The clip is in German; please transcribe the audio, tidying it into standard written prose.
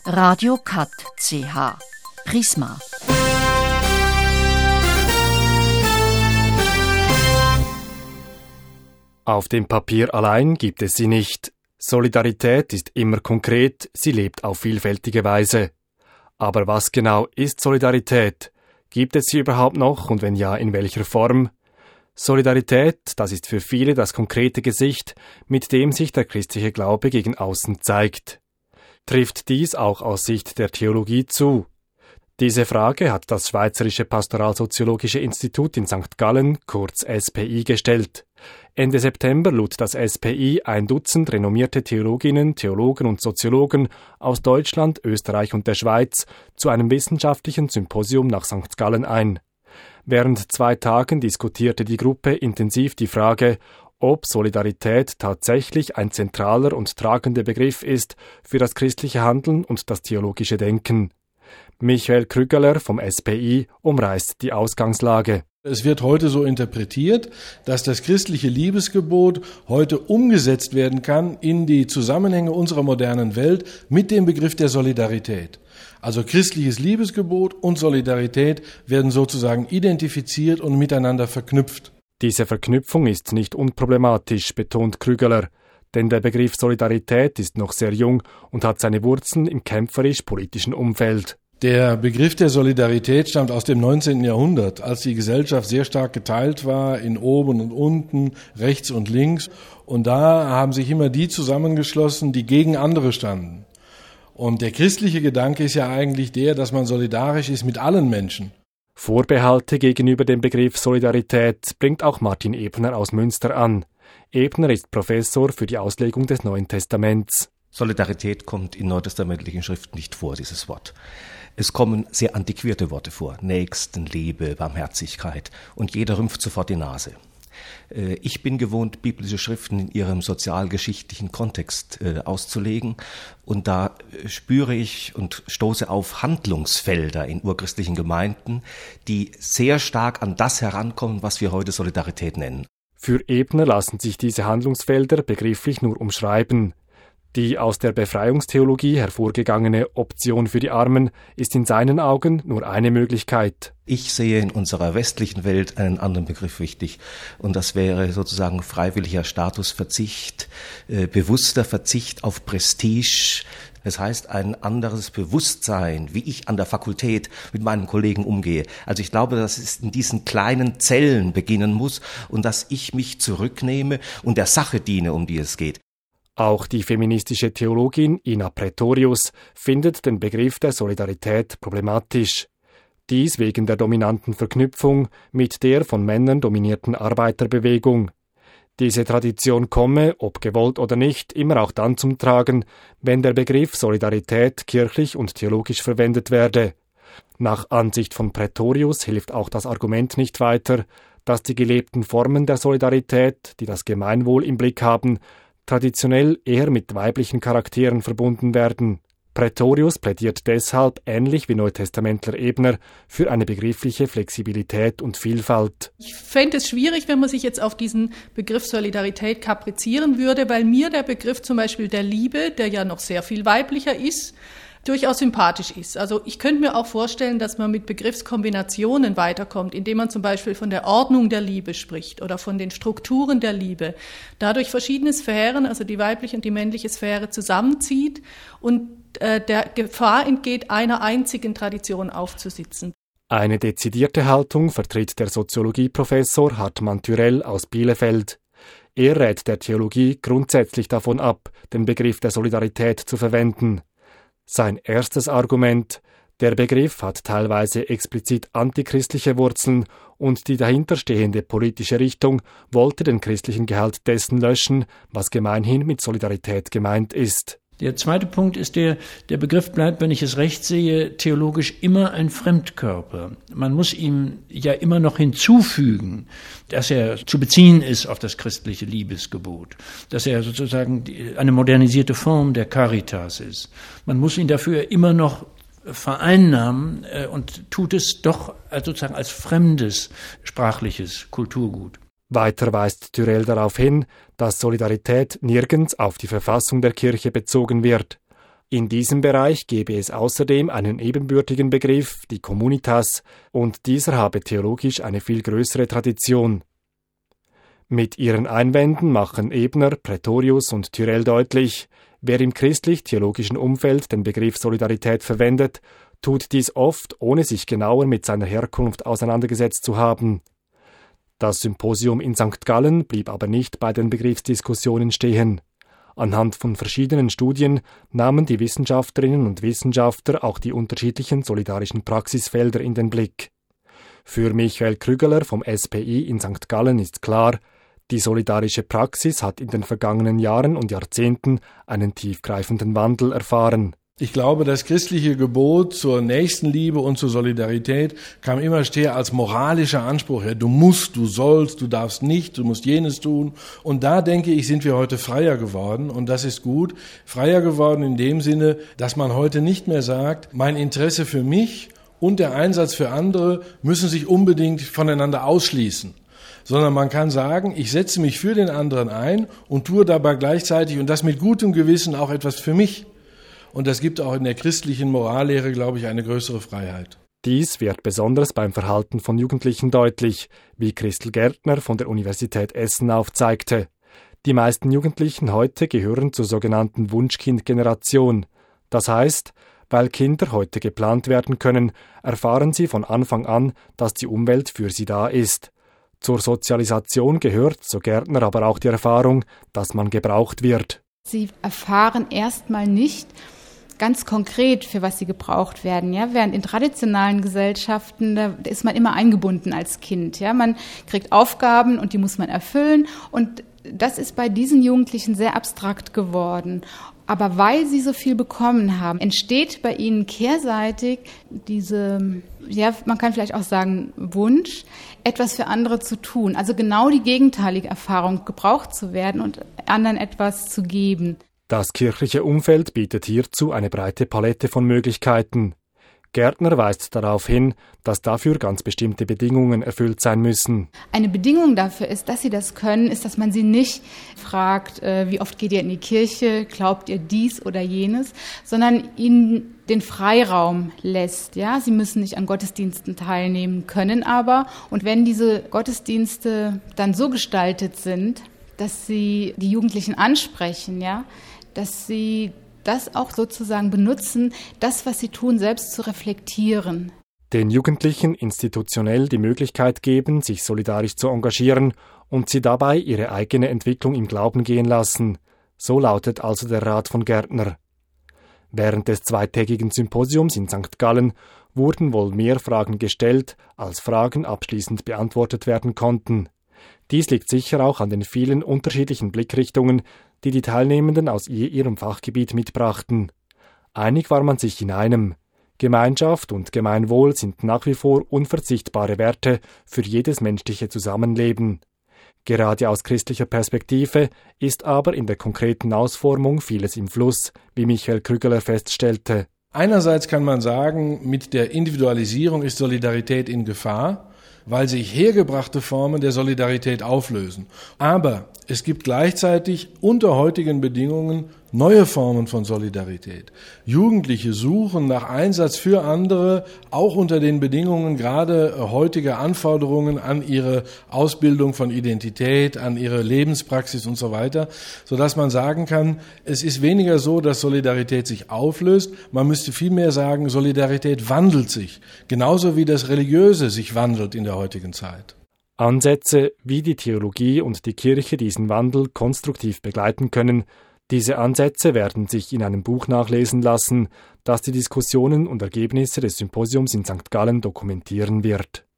Radio Cat CH Prisma. Auf dem Papier allein gibt es sie nicht. Solidarität ist immer konkret, sie lebt auf vielfältige Weise. Aber was genau ist Solidarität? Gibt es sie überhaupt noch und wenn ja, in welcher Form? Solidarität, das ist für viele das konkrete Gesicht, mit dem sich der christliche Glaube gegen außen zeigt. Trifft dies auch aus Sicht der Theologie zu? Diese Frage hat das Schweizerische Pastoralsoziologische Institut in St. Gallen, kurz SPI, gestellt. Ende September lud das SPI ein Dutzend renommierte Theologinnen, Theologen und Soziologen aus Deutschland, Österreich und der Schweiz zu einem wissenschaftlichen Symposium nach St. Gallen ein. Während 2 Tagen diskutierte die Gruppe intensiv die Frage, ob Solidarität tatsächlich ein zentraler und tragender Begriff ist für das christliche Handeln und das theologische Denken. Michael Krügeler vom SPI umreißt die Ausgangslage. Es wird heute so interpretiert, dass das christliche Liebesgebot heute umgesetzt werden kann in die Zusammenhänge unserer modernen Welt mit dem Begriff der Solidarität. Also christliches Liebesgebot und Solidarität werden sozusagen identifiziert und miteinander verknüpft. Diese Verknüpfung ist nicht unproblematisch, betont Krügeler, denn der Begriff Solidarität ist noch sehr jung und hat seine Wurzeln im kämpferisch-politischen Umfeld. Der Begriff der Solidarität stammt aus dem 19. Jahrhundert, als die Gesellschaft sehr stark geteilt war in oben und unten, rechts und links. Und da haben sich immer die zusammengeschlossen, die gegen andere standen. Und der christliche Gedanke ist ja eigentlich der, dass man solidarisch ist mit allen Menschen. Vorbehalte gegenüber dem Begriff Solidarität bringt auch Martin Ebner aus Münster an. Ebner ist Professor für die Auslegung des Neuen Testaments. Solidarität kommt in neutestamentlichen Schriften nicht vor, dieses Wort. Es kommen sehr antiquierte Worte vor, Nächstenliebe, Barmherzigkeit, und jeder rümpft sofort die Nase. Ich bin gewohnt, biblische Schriften in ihrem sozialgeschichtlichen Kontext auszulegen, und da spüre ich und stoße auf Handlungsfelder in urchristlichen Gemeinden, die sehr stark an das herankommen, was wir heute Solidarität nennen. Für Ebner lassen sich diese Handlungsfelder begrifflich nur umschreiben. Die aus der Befreiungstheologie hervorgegangene Option für die Armen ist in seinen Augen nur eine Möglichkeit. Ich sehe in unserer westlichen Welt einen anderen Begriff wichtig, und das wäre sozusagen freiwilliger Statusverzicht, bewusster Verzicht auf Prestige. Das heißt, ein anderes Bewusstsein, wie ich an der Fakultät mit meinen Kollegen umgehe. Also ich glaube, dass es in diesen kleinen Zellen beginnen muss und dass ich mich zurücknehme und der Sache diene, um die es geht. Auch die feministische Theologin Ina Praetorius findet den Begriff der Solidarität problematisch. Dies wegen der dominanten Verknüpfung mit der von Männern dominierten Arbeiterbewegung. Diese Tradition komme, ob gewollt oder nicht, immer auch dann zum Tragen, wenn der Begriff Solidarität kirchlich und theologisch verwendet werde. Nach Ansicht von Praetorius hilft auch das Argument nicht weiter, dass die gelebten Formen der Solidarität, die das Gemeinwohl im Blick haben, traditionell eher mit weiblichen Charakteren verbunden werden. Praetorius plädiert deshalb, ähnlich wie Neutestamentler Ebner, für eine begriffliche Flexibilität und Vielfalt. Ich fände es schwierig, wenn man sich jetzt auf diesen Begriff Solidarität kaprizieren würde, weil mir der Begriff zum Beispiel der Liebe, der ja noch sehr viel weiblicher ist, durchaus sympathisch ist. Also ich könnte mir auch vorstellen, dass man mit Begriffskombinationen weiterkommt, indem man zum Beispiel von der Ordnung der Liebe spricht oder von den Strukturen der Liebe. Dadurch verschiedene Sphären, also die weibliche und die männliche Sphäre, zusammenzieht und der Gefahr entgeht, einer einzigen Tradition aufzusitzen. Eine dezidierte Haltung vertritt der Soziologieprofessor Hartmann Thürell aus Bielefeld. Er rät der Theologie grundsätzlich davon ab, den Begriff der Solidarität zu verwenden. Sein erstes Argument: Der Begriff hat teilweise explizit antichristliche Wurzeln und die dahinterstehende politische Richtung wollte den christlichen Gehalt dessen löschen, was gemeinhin mit Solidarität gemeint ist. Der zweite Punkt ist der Begriff bleibt, wenn ich es recht sehe, theologisch immer ein Fremdkörper. Man muss ihm ja immer noch hinzufügen, dass er zu beziehen ist auf das christliche Liebesgebot, dass er sozusagen eine modernisierte Form der Caritas ist. Man muss ihn dafür immer noch vereinnahmen und tut es doch sozusagen als fremdes sprachliches Kulturgut. Weiter weist Thürell darauf hin, dass Solidarität nirgends auf die Verfassung der Kirche bezogen wird. In diesem Bereich gebe es außerdem einen ebenbürtigen Begriff, die Communitas, und dieser habe theologisch eine viel größere Tradition. Mit ihren Einwänden machen Ebner, Praetorius und Tyrrell deutlich, wer im christlich-theologischen Umfeld den Begriff Solidarität verwendet, tut dies oft, ohne sich genauer mit seiner Herkunft auseinandergesetzt zu haben. Das Symposium in St. Gallen blieb aber nicht bei den Begriffsdiskussionen stehen. Anhand von verschiedenen Studien nahmen die Wissenschaftlerinnen und Wissenschaftler auch die unterschiedlichen solidarischen Praxisfelder in den Blick. Für Michael Krügeler vom SPI in St. Gallen ist klar, die solidarische Praxis hat in den vergangenen Jahren und Jahrzehnten einen tiefgreifenden Wandel erfahren. Ich glaube, das christliche Gebot zur Nächstenliebe und zur Solidarität kam immer stärker als moralischer Anspruch her. Du musst, du sollst, du darfst nicht, du musst jenes tun. Und da, denke ich, sind wir heute freier geworden. Und das ist gut. Freier geworden in dem Sinne, dass man heute nicht mehr sagt, mein Interesse für mich und der Einsatz für andere müssen sich unbedingt voneinander ausschließen. Sondern man kann sagen, ich setze mich für den anderen ein und tue dabei gleichzeitig, und das mit gutem Gewissen, auch etwas für mich. Und das gibt auch in der christlichen Morallehre, glaube ich, eine größere Freiheit. Dies wird besonders beim Verhalten von Jugendlichen deutlich, wie Christel Gärtner von der Universität Essen aufzeigte. Die meisten Jugendlichen heute gehören zur sogenannten Wunschkind-Generation. Das heißt, weil Kinder heute geplant werden können, erfahren sie von Anfang an, dass die Umwelt für sie da ist. Zur Sozialisation gehört, so Gärtner, aber auch die Erfahrung, dass man gebraucht wird. Sie erfahren erstmal nicht ganz konkret, für was sie gebraucht werden. Ja? Während in traditionalen Gesellschaften, da ist man immer eingebunden als Kind. Ja? Man kriegt Aufgaben und die muss man erfüllen. Und das ist bei diesen Jugendlichen sehr abstrakt geworden. Aber weil sie so viel bekommen haben, entsteht bei ihnen kehrseitig diese, ja, man kann vielleicht auch sagen, Wunsch, etwas für andere zu tun. Also genau die gegenteilige Erfahrung, gebraucht zu werden und anderen etwas zu geben. Das kirchliche Umfeld bietet hierzu eine breite Palette von Möglichkeiten. Gärtner weist darauf hin, dass dafür ganz bestimmte Bedingungen erfüllt sein müssen. Eine Bedingung dafür ist, dass sie das können, ist, dass man sie nicht fragt, wie oft geht ihr in die Kirche, glaubt ihr dies oder jenes, sondern ihnen den Freiraum lässt. Ja, sie müssen nicht an Gottesdiensten teilnehmen, können aber. Und wenn diese Gottesdienste dann so gestaltet sind, dass sie die Jugendlichen ansprechen, ja, dass sie das auch sozusagen benutzen, das, was sie tun, selbst zu reflektieren. Den Jugendlichen institutionell die Möglichkeit geben, sich solidarisch zu engagieren und sie dabei ihre eigene Entwicklung im Glauben gehen lassen. So lautet also der Rat von Gärtner. Während des zweitägigen Symposiums in St. Gallen wurden wohl mehr Fragen gestellt, als Fragen abschließend beantwortet werden konnten. Dies liegt sicher auch an den vielen unterschiedlichen Blickrichtungen, die die Teilnehmenden aus ihrem Fachgebiet mitbrachten. Einig war man sich in einem: Gemeinschaft und Gemeinwohl sind nach wie vor unverzichtbare Werte für jedes menschliche Zusammenleben. Gerade aus christlicher Perspektive ist aber in der konkreten Ausformung vieles im Fluss, wie Michael Krügeler feststellte. Einerseits kann man sagen, mit der Individualisierung ist Solidarität in Gefahr, weil sich hergebrachte Formen der Solidarität auflösen. Aber es gibt gleichzeitig unter heutigen Bedingungen neue Formen von Solidarität. Jugendliche suchen nach Einsatz für andere, auch unter den Bedingungen gerade heutiger Anforderungen an ihre Ausbildung von Identität, an ihre Lebenspraxis und so weiter, sodass man sagen kann, es ist weniger so, dass Solidarität sich auflöst, man müsste vielmehr sagen, Solidarität wandelt sich, genauso wie das Religiöse sich wandelt in der heutigen Zeit. Ansätze, wie die Theologie und die Kirche diesen Wandel konstruktiv begleiten können, diese Ansätze werden sich in einem Buch nachlesen lassen, das die Diskussionen und Ergebnisse des Symposiums in St. Gallen dokumentieren wird.